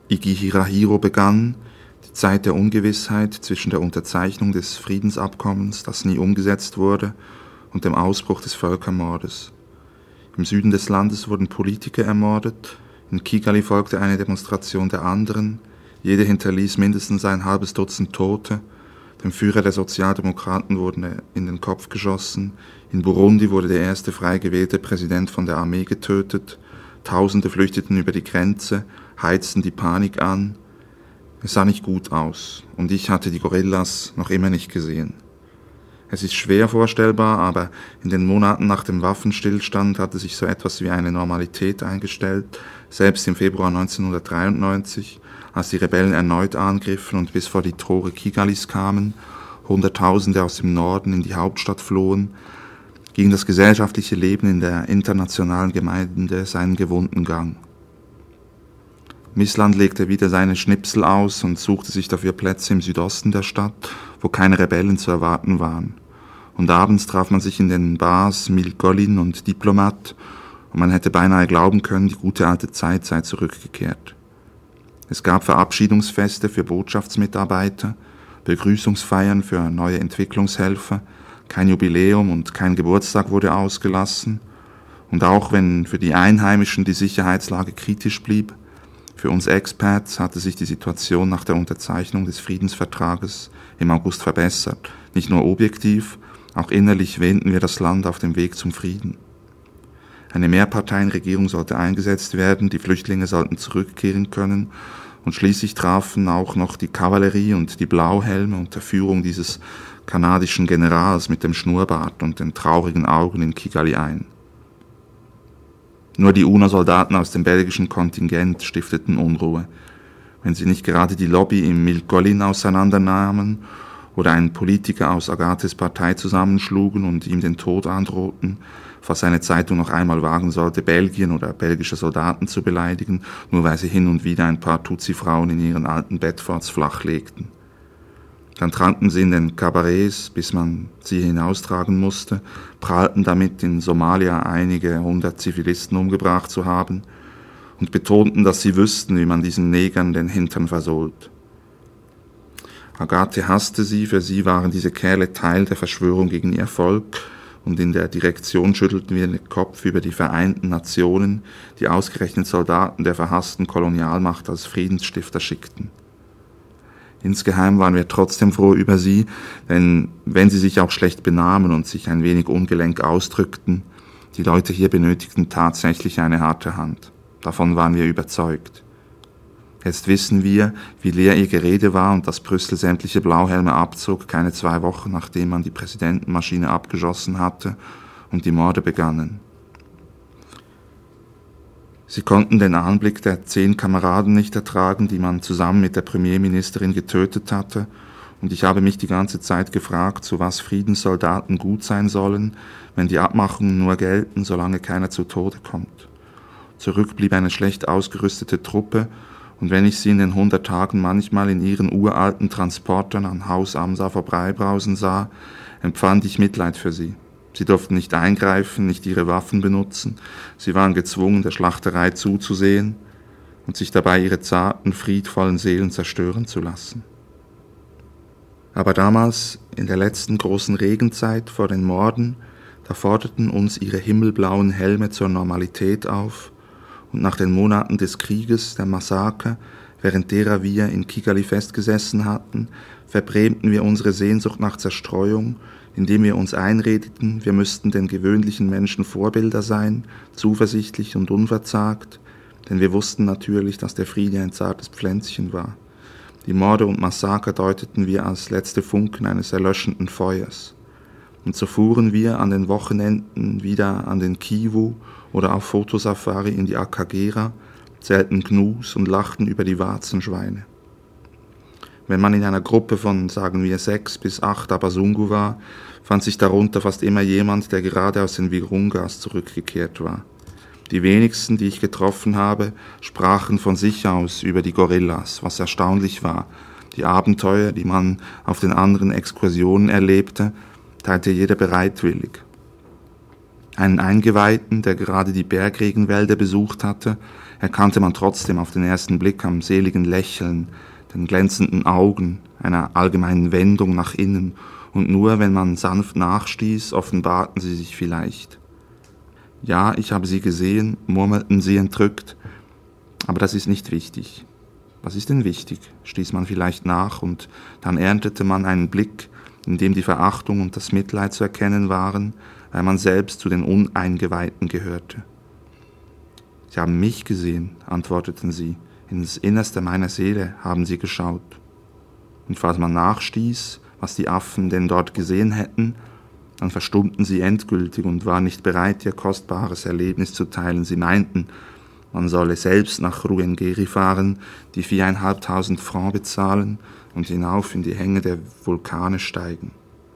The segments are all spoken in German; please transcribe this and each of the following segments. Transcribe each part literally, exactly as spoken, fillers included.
Igi Hirahiro begann, die Zeit der Ungewissheit zwischen der Unterzeichnung des Friedensabkommens, das nie umgesetzt wurde, und dem Ausbruch des Völkermordes. Im Süden des Landes wurden Politiker ermordet, in Kigali folgte eine Demonstration der anderen, jede hinterließ mindestens ein halbes Dutzend Tote, dem Führer der Sozialdemokraten wurde in den Kopf geschossen, in Burundi wurde der erste frei gewählte Präsident von der Armee getötet, Tausende flüchteten über die Grenze, heizten die Panik an. Es sah nicht gut aus, und ich hatte die Gorillas noch immer nicht gesehen. Es ist schwer vorstellbar, aber in den Monaten nach dem Waffenstillstand hatte sich so etwas wie eine Normalität eingestellt, selbst im Februar neunzehnhundertdreiundneunzig, als die Rebellen erneut angriffen und bis vor die Tore Kigalis kamen, Hunderttausende aus dem Norden in die Hauptstadt flohen, ging das gesellschaftliche Leben in der internationalen Gemeinde seinen gewohnten Gang. Missland legte wieder seine Schnipsel aus und suchte sich dafür Plätze im Südosten der Stadt, wo keine Rebellen zu erwarten waren. Und abends traf man sich in den Bars Milgolin und Diplomat, und man hätte beinahe glauben können, die gute alte Zeit sei zurückgekehrt. Es gab Verabschiedungsfeste für Botschaftsmitarbeiter, Begrüßungsfeiern für neue Entwicklungshelfer, kein Jubiläum und kein Geburtstag wurde ausgelassen. Und auch wenn für die Einheimischen die Sicherheitslage kritisch blieb, für uns Expats hatte sich die Situation nach der Unterzeichnung des Friedensvertrages im August verbessert. Nicht nur objektiv, auch innerlich wähnten wir das Land auf dem Weg zum Frieden. Eine Mehrparteienregierung sollte eingesetzt werden, die Flüchtlinge sollten zurückkehren können, und schließlich trafen auch noch die Kavallerie und die Blauhelme unter Führung dieses kanadischen Generals mit dem Schnurrbart und den traurigen Augen in Kigali ein. Nur die U N O-Soldaten aus dem belgischen Kontingent stifteten Unruhe. Wenn sie nicht gerade die Lobby im Milgolin auseinandernahmen oder einen Politiker aus Agates Partei zusammenschlugen und ihm den Tod androhten, falls seine Zeitung noch einmal wagen sollte, Belgien oder belgische Soldaten zu beleidigen, nur weil sie hin und wieder ein paar Tutsi-Frauen in ihren alten Bedfords flachlegten. Dann tranken sie in den Kabarets, bis man sie hinaustragen musste, prahlten damit, in Somalia einige hundert Zivilisten umgebracht zu haben und betonten, dass sie wüssten, wie man diesen Negern den Hintern versohlt. Agathe hasste sie, für sie waren diese Kerle Teil der Verschwörung gegen ihr Volk, und in der Direktion schüttelten wir den Kopf über die Vereinten Nationen, die ausgerechnet Soldaten der verhassten Kolonialmacht als Friedensstifter schickten. Insgeheim waren wir trotzdem froh über sie, denn wenn sie sich auch schlecht benahmen und sich ein wenig ungelenk ausdrückten, die Leute hier benötigten tatsächlich eine harte Hand. Davon waren wir überzeugt. Jetzt wissen wir, wie leer ihr Gerede war und dass Brüssel sämtliche Blauhelme abzog, keine zwei Wochen nachdem man die Präsidentenmaschine abgeschossen hatte und die Morde begannen. Sie konnten den Anblick der zehn Kameraden nicht ertragen, die man zusammen mit der Premierministerin getötet hatte, und ich habe mich die ganze Zeit gefragt, zu was Friedenssoldaten gut sein sollen, wenn die Abmachungen nur gelten, solange keiner zu Tode kommt. Zurück blieb eine schlecht ausgerüstete Truppe, und wenn ich sie in den hundert Tagen manchmal in ihren uralten Transportern an Haus Amsa vorbeibrausen sah, empfand ich Mitleid für sie. Sie durften nicht eingreifen, nicht ihre Waffen benutzen, sie waren gezwungen, der Schlachterei zuzusehen und sich dabei ihre zarten, friedvollen Seelen zerstören zu lassen. Aber damals, in der letzten großen Regenzeit vor den Morden, da forderten uns ihre himmelblauen Helme zur Normalität auf, und nach den Monaten des Krieges, der Massaker, während derer wir in Kigali festgesessen hatten, verbrämten wir unsere Sehnsucht nach Zerstreuung, indem wir uns einredeten, wir müssten den gewöhnlichen Menschen Vorbilder sein, zuversichtlich und unverzagt, denn wir wussten natürlich, dass der Friede ein zartes Pflänzchen war. Die Morde und Massaker deuteten wir als letzte Funken eines erlöschenden Feuers. Und so fuhren wir an den Wochenenden wieder an den Kivu oder auf Fotosafari in die Akagera, zählten Gnus und lachten über die Warzenschweine. Wenn man in einer Gruppe von, sagen wir, sechs bis acht Abasungu war, fand sich darunter fast immer jemand, der gerade aus den Virungas zurückgekehrt war. Die wenigsten, die ich getroffen habe, sprachen von sich aus über die Gorillas, was erstaunlich war. Die Abenteuer, die man auf den anderen Exkursionen erlebte, teilte jeder bereitwillig. Einen Eingeweihten, der gerade die Bergregenwälder besucht hatte, erkannte man trotzdem auf den ersten Blick am seligen Lächeln, den glänzenden Augen, einer allgemeinen Wendung nach innen, und nur wenn man sanft nachstieß, offenbarten sie sich vielleicht. »Ja, ich habe sie gesehen«, murmelten sie entrückt, »aber das ist nicht wichtig.« »Was ist denn wichtig?«, stieß man vielleicht nach, und dann erntete man einen Blick, in dem die Verachtung und das Mitleid zu erkennen waren, weil man selbst zu den Uneingeweihten gehörte. »Sie haben mich gesehen«, antworteten sie, »ins Innerste meiner Seele haben sie geschaut.« Und falls man nachstieß, was die Affen denn dort gesehen hätten, dann verstummten sie endgültig und waren nicht bereit, ihr kostbares Erlebnis zu teilen. Sie meinten, man solle selbst nach Ruhengeri fahren, die viereinhalbtausend Francs bezahlen und hinauf in die Hänge der Vulkane steigen.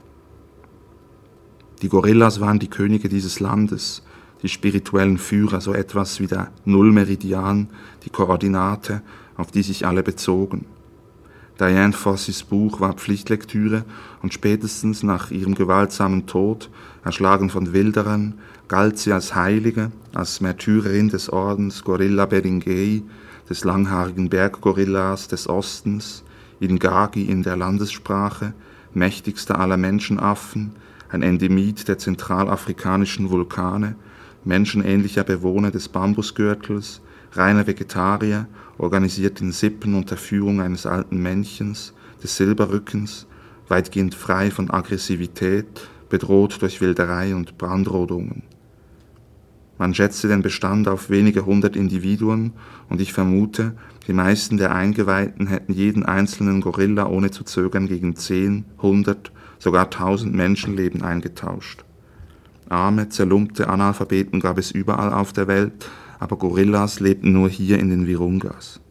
Die Gorillas waren die Könige dieses Landes, die spirituellen Führer, so etwas wie der Nullmeridian, die Koordinate, auf die sich alle bezogen. Diane Fossys Buch war Pflichtlektüre und spätestens nach ihrem gewaltsamen Tod, erschlagen von Wilderern, galt sie als Heilige, als Märtyrerin des Ordens Gorilla Beringai, des langhaarigen Berggorillas des Ostens, Ingagi in der Landessprache, mächtigster aller Menschenaffen, ein Endemit der zentralafrikanischen Vulkane, menschenähnlicher Bewohner des Bambusgürtels, reiner Vegetarier, organisiert in Sippen unter Führung eines alten Männchens, des Silberrückens, weitgehend frei von Aggressivität, bedroht durch Wilderei und Brandrodungen. Man schätzte den Bestand auf wenige hundert Individuen und ich vermute, die meisten der Eingeweihten hätten jeden einzelnen Gorilla ohne zu zögern gegen zehn, hundert, sogar tausend Menschenleben eingetauscht. Arme, zerlumpte Analphabeten gab es überall auf der Welt, aber Gorillas lebten nur hier in den Virungas.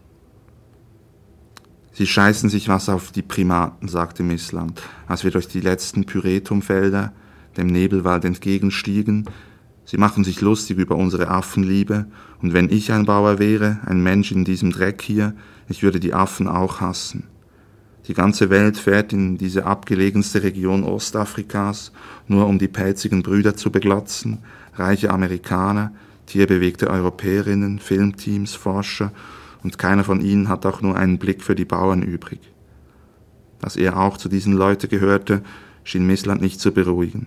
»Sie scheißen sich was auf die Primaten«, sagte Missland, als wir durch die letzten Pyretumfelder dem Nebelwald entgegenstiegen. »Sie machen sich lustig über unsere Affenliebe, und wenn ich ein Bauer wäre, ein Mensch in diesem Dreck hier, ich würde die Affen auch hassen. Die ganze Welt fährt in diese abgelegenste Region Ostafrikas, nur um die pelzigen Brüder zu beglotzen, reiche Amerikaner, tierbewegte Europäerinnen, Filmteams, Forscher, und keiner von ihnen hat auch nur einen Blick für die Bauern übrig.« Dass er auch zu diesen Leuten gehörte, schien Missland nicht zu beruhigen.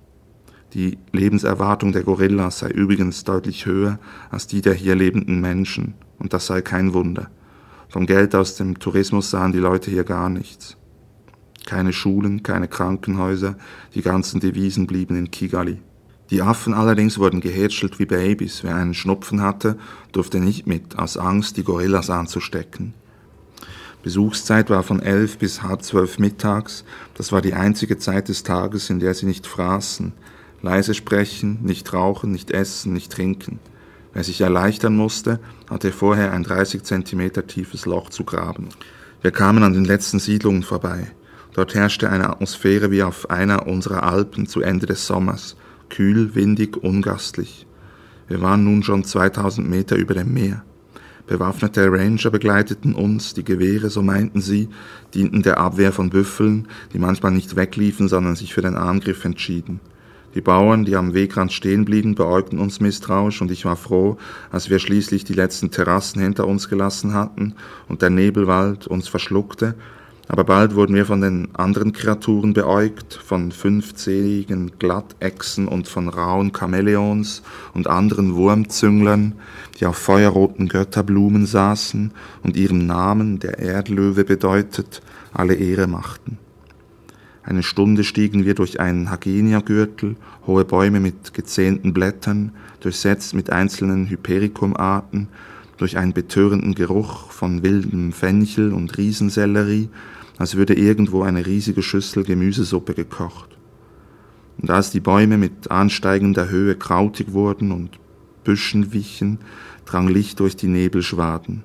Die Lebenserwartung der Gorillas sei übrigens deutlich höher als die der hier lebenden Menschen, und das sei kein Wunder. Vom Geld aus dem Tourismus sahen die Leute hier gar nichts. Keine Schulen, keine Krankenhäuser, die ganzen Devisen blieben in Kigali. Die Affen allerdings wurden gehätschelt wie Babys. Wer einen Schnupfen hatte, durfte nicht mit, aus Angst, die Gorillas anzustecken. Besuchszeit war von elf bis halb zwölf mittags. Das war die einzige Zeit des Tages, in der sie nicht fraßen, leise sprechen, nicht rauchen, nicht essen, nicht trinken. Wer sich erleichtern musste, hatte vorher ein dreißig Zentimeter tiefes Loch zu graben. Wir kamen an den letzten Siedlungen vorbei. Dort herrschte eine Atmosphäre wie auf einer unserer Alpen zu Ende des Sommers. Kühl, windig, ungastlich. Wir waren nun schon zweitausend Meter über dem Meer. Bewaffnete Ranger begleiteten uns, die Gewehre, so meinten sie, dienten der Abwehr von Büffeln, die manchmal nicht wegliefen, sondern sich für den Angriff entschieden. Die Bauern, die am Wegrand stehen blieben, beäugten uns misstrauisch, und ich war froh, als wir schließlich die letzten Terrassen hinter uns gelassen hatten und der Nebelwald uns verschluckte. Aber bald wurden wir von den anderen Kreaturen beäugt, von fünfzähligen Glattechsen und von rauen Chamäleons und anderen Wurmzünglern, die auf feuerroten Götterblumen saßen und ihrem Namen, der Erdlöwe bedeutet, alle Ehre machten. Eine Stunde stiegen wir durch einen Hagenia-Gürtel, hohe Bäume mit gezähnten Blättern, durchsetzt mit einzelnen Hypericum-Arten, durch einen betörenden Geruch von wildem Fenchel und Riesensellerie, als würde irgendwo eine riesige Schüssel Gemüsesuppe gekocht. Und als die Bäume mit ansteigender Höhe krautig wurden und Büschen wichen, drang Licht durch die Nebelschwaden.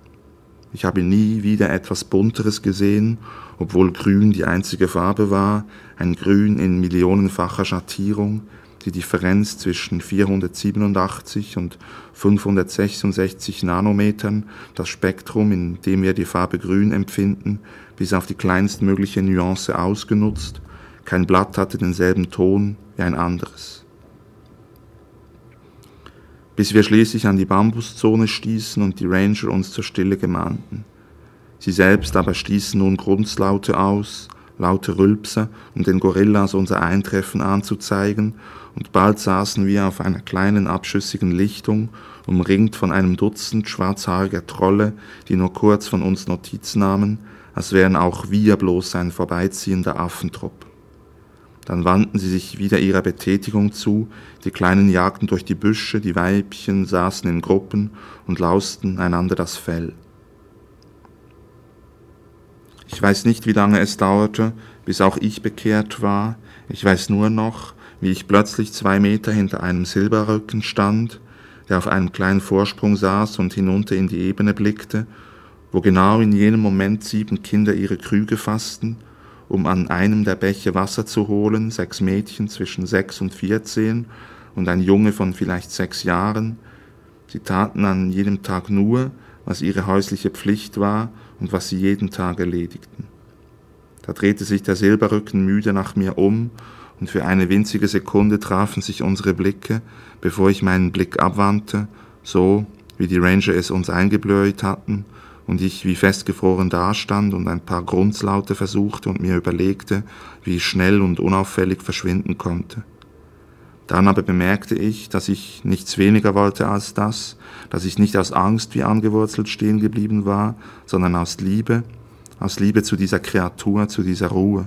Ich habe nie wieder etwas Bunteres gesehen, obwohl Grün die einzige Farbe war, ein Grün in millionenfacher Schattierung, die Differenz zwischen vierhundertsiebenundachtzig und fünfhundertsechsundsechzig Nanometern, das Spektrum, in dem wir die Farbe Grün empfinden, bis auf die kleinstmögliche Nuance ausgenutzt. Kein Blatt hatte denselben Ton wie ein anderes. bis wir schließlich an die Bambuszone stießen und die Ranger uns zur Stille gemahnten. Sie selbst aber stießen nun Grunzlaute aus, laute Rülpser, um den Gorillas unser Eintreffen anzuzeigen, und bald saßen wir auf einer kleinen abschüssigen Lichtung, umringt von einem Dutzend schwarzhaariger Trolle, die nur kurz von uns Notiz nahmen, als wären auch wir bloß ein vorbeiziehender Affentrupp. Dann wandten sie sich wieder ihrer Betätigung zu, die Kleinen jagten durch die Büsche, die Weibchen saßen in Gruppen und lausten einander das Fell. Ich weiß nicht, wie lange es dauerte, bis auch ich bekehrt war. Ich weiß nur noch, wie ich plötzlich zwei Meter hinter einem Silberrücken stand, der auf einem kleinen Vorsprung saß und hinunter in die Ebene blickte, wo genau in jenem Moment sieben Kinder ihre Krüge fassten, um an einem der Bäche Wasser zu holen, sechs Mädchen zwischen sechs und vierzehn und ein Junge von vielleicht sechs Jahren. Sie taten an jedem Tag nur, was ihre häusliche Pflicht war und was sie jeden Tag erledigten. Da drehte sich der Silberrücken müde nach mir um, und für eine winzige Sekunde trafen sich unsere Blicke, bevor ich meinen Blick abwandte, so wie die Ranger es uns eingebläut hatten, und ich wie festgefroren dastand und ein paar Grunzlaute versuchte und mir überlegte, wie ich schnell und unauffällig verschwinden konnte. Dann aber bemerkte ich, dass ich nichts weniger wollte als das, dass ich nicht aus Angst wie angewurzelt stehen geblieben war, sondern aus Liebe, aus Liebe zu dieser Kreatur, zu dieser Ruhe.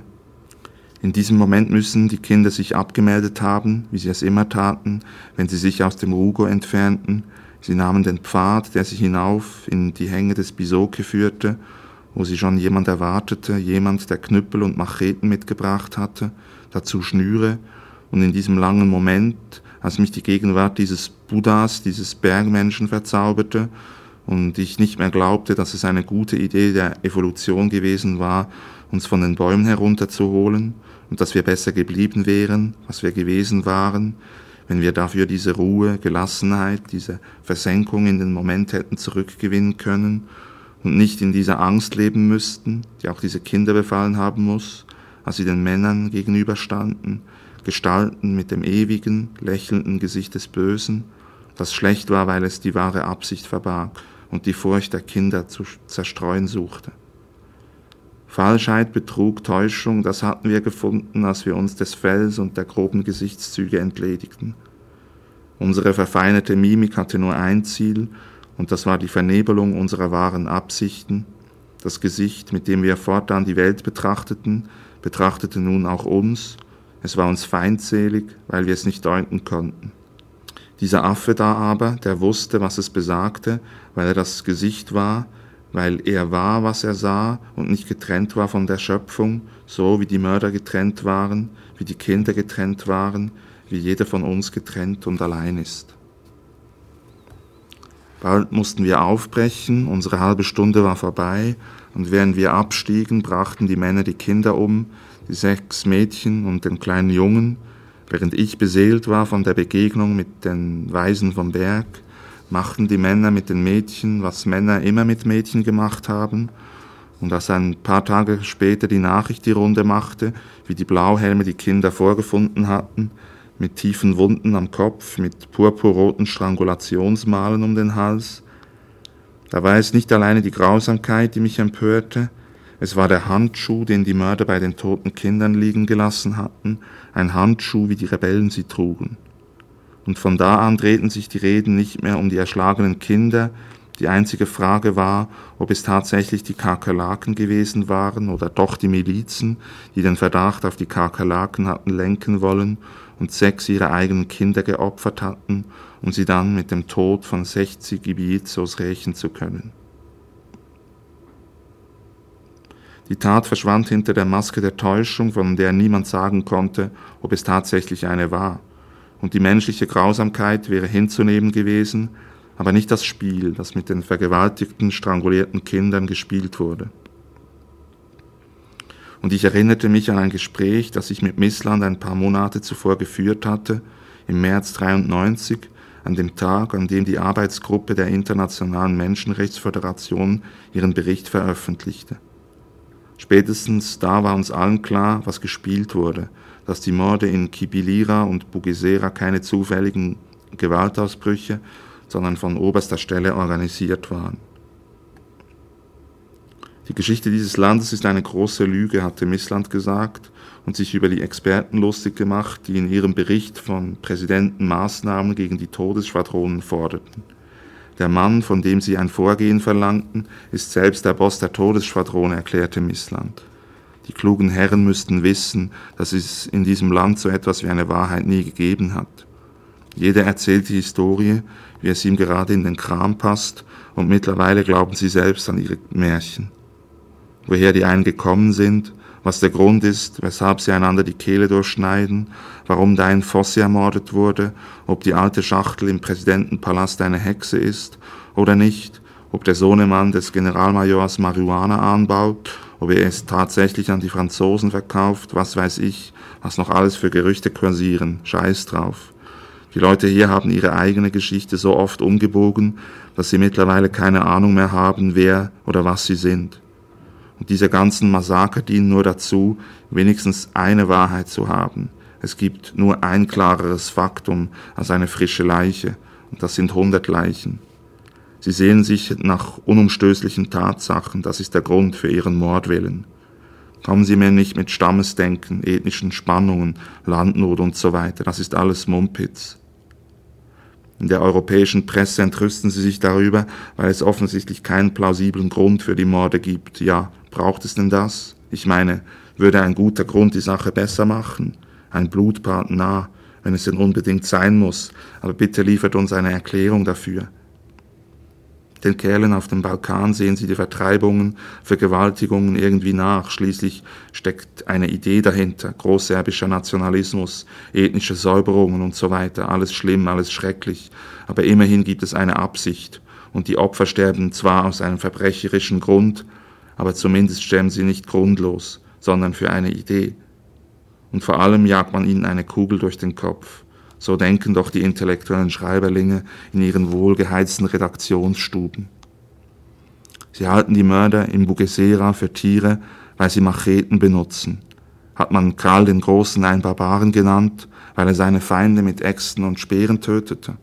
In diesem Moment müssen die Kinder sich abgemeldet haben, wie sie es immer taten, wenn sie sich aus dem Rugo entfernten. Sie nahmen den Pfad, der sie hinauf in die Hänge des Bisoke führte, wo sie schon jemand erwartete, jemand, der Knüppel und Macheten mitgebracht hatte, dazu Schnüre, und in diesem langen Moment, als mich die Gegenwart dieses Buddhas, dieses Bergmenschen verzauberte und ich nicht mehr glaubte, dass es eine gute Idee der Evolution gewesen war, uns von den Bäumen herunterzuholen und dass wir besser geblieben wären, was wir gewesen waren, wenn wir dafür diese Ruhe, Gelassenheit, diese Versenkung in den Moment hätten zurückgewinnen können und nicht in dieser Angst leben müssten, die auch diese Kinder befallen haben muss, als sie den Männern gegenüberstanden, Gestalten mit dem ewigen, lächelnden Gesicht des Bösen, das schlecht war, weil es die wahre Absicht verbarg und die Furcht der Kinder zu zerstreuen suchte. Falschheit, Betrug, Täuschung, das hatten wir gefunden, als wir uns des Fells und der groben Gesichtszüge entledigten. Unsere verfeinerte Mimik hatte nur ein Ziel, und das war die Vernebelung unserer wahren Absichten. Das Gesicht, mit dem wir fortan die Welt betrachteten, betrachtete nun auch uns. Es war uns feindselig, weil wir es nicht deuten konnten. Dieser Affe da aber, der wusste, was es besagte, weil er das Gesicht war, weil er war, was er sah und nicht getrennt war von der Schöpfung, so wie die Mörder getrennt waren, wie die Kinder getrennt waren, wie jeder von uns getrennt und allein ist. Bald mussten wir aufbrechen, unsere halbe Stunde war vorbei, und während wir abstiegen, brachten die Männer die Kinder um, die sechs Mädchen und den kleinen Jungen, während ich beseelt war von der Begegnung mit den Weisen vom Berg, machten die Männer mit den Mädchen, was Männer immer mit Mädchen gemacht haben, und als ein paar Tage später die Nachricht die Runde machte, wie die Blauhelme die Kinder vorgefunden hatten, mit tiefen Wunden am Kopf, mit purpurroten Strangulationsmalen um den Hals, da war es nicht alleine die Grausamkeit, die mich empörte, es war der Handschuh, den die Mörder bei den toten Kindern liegen gelassen hatten, ein Handschuh, wie die Rebellen sie trugen. Und von da an drehten sich die Reden nicht mehr um die erschlagenen Kinder. Die einzige Frage war, ob es tatsächlich die Kakerlaken gewesen waren oder doch die Milizen, die den Verdacht auf die Kakerlaken hatten lenken wollen und sechs ihrer eigenen Kinder geopfert hatten, um sie dann mit dem Tod von sechzig Ibiizos rächen zu können. Die Tat verschwand hinter der Maske der Täuschung, von der niemand sagen konnte, ob es tatsächlich eine war. Und die menschliche Grausamkeit wäre hinzunehmen gewesen, aber nicht das Spiel, das mit den vergewaltigten, strangulierten Kindern gespielt wurde. Und ich erinnerte mich an ein Gespräch, das ich mit Missland ein paar Monate zuvor geführt hatte, im März dreiundneunzig, an dem Tag, an dem die Arbeitsgruppe der Internationalen Menschenrechtsföderation ihren Bericht veröffentlichte. Spätestens da war uns allen klar, was gespielt wurde, dass die Morde in Kibilira und Bugesera keine zufälligen Gewaltausbrüche, sondern von oberster Stelle organisiert waren. Die Geschichte dieses Landes ist eine große Lüge, hatte Missland gesagt und sich über die Experten lustig gemacht, die in ihrem Bericht von Präsidenten Maßnahmen gegen die Todesschwadronen forderten. Der Mann, von dem sie ein Vorgehen verlangten, ist selbst der Boss der Todesschwadrone, erklärte Missland. Die klugen Herren müssten wissen, dass es in diesem Land so etwas wie eine Wahrheit nie gegeben hat. Jeder erzählt die Historie, wie es ihm gerade in den Kram passt, und mittlerweile glauben sie selbst an ihre Märchen. Woher die einen gekommen sind, was der Grund ist, weshalb sie einander die Kehle durchschneiden, warum Dian Fossey ermordet wurde, ob die alte Schachtel im Präsidentenpalast eine Hexe ist oder nicht, ob der Sohnemann des Generalmajors Marihuana anbaut, ob er es tatsächlich an die Franzosen verkauft, was weiß ich, was noch alles für Gerüchte kursieren, scheiß drauf. Die Leute hier haben ihre eigene Geschichte so oft umgebogen, dass sie mittlerweile keine Ahnung mehr haben, wer oder was sie sind. Und diese ganzen Massaker dienen nur dazu, wenigstens eine Wahrheit zu haben. Es gibt nur ein klareres Faktum als eine frische Leiche, und das sind hundert Leichen. Sie sehnen sich nach unumstößlichen Tatsachen, das ist der Grund für ihren Mordwillen. Kommen Sie mir nicht mit Stammesdenken, ethnischen Spannungen, Landnot und so weiter, das ist alles Mumpitz. In der europäischen Presse entrüsten sie sich darüber, weil es offensichtlich keinen plausiblen Grund für die Morde gibt. Ja, braucht es denn das? Ich meine, würde ein guter Grund die Sache besser machen? Ein Blutbad, na, wenn es denn unbedingt sein muss, aber bitte liefert uns eine Erklärung dafür. Den Kerlen auf dem Balkan sehen sie die Vertreibungen, Vergewaltigungen irgendwie nach. Schließlich steckt eine Idee dahinter, großserbischer Nationalismus, ethnische Säuberungen und so weiter. Alles schlimm, alles schrecklich. Aber immerhin gibt es eine Absicht. Und die Opfer sterben zwar aus einem verbrecherischen Grund, aber zumindest sterben sie nicht grundlos, sondern für eine Idee. Und vor allem jagt man ihnen eine Kugel durch den Kopf. So denken doch die intellektuellen Schreiberlinge in ihren wohlgeheizten Redaktionsstuben. Sie halten die Mörder in Bugesera für Tiere, weil sie Macheten benutzen. Hat man Karl den Großen einen Barbaren genannt, weil er seine Feinde mit Äxten und Speeren tötete?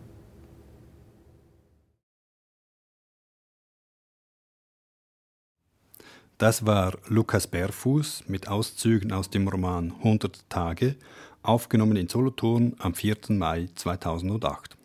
Das war Lukas Berfuß mit Auszügen aus dem Roman hundert Tage, aufgenommen in Solothurn am vierten Mai zweitausendacht.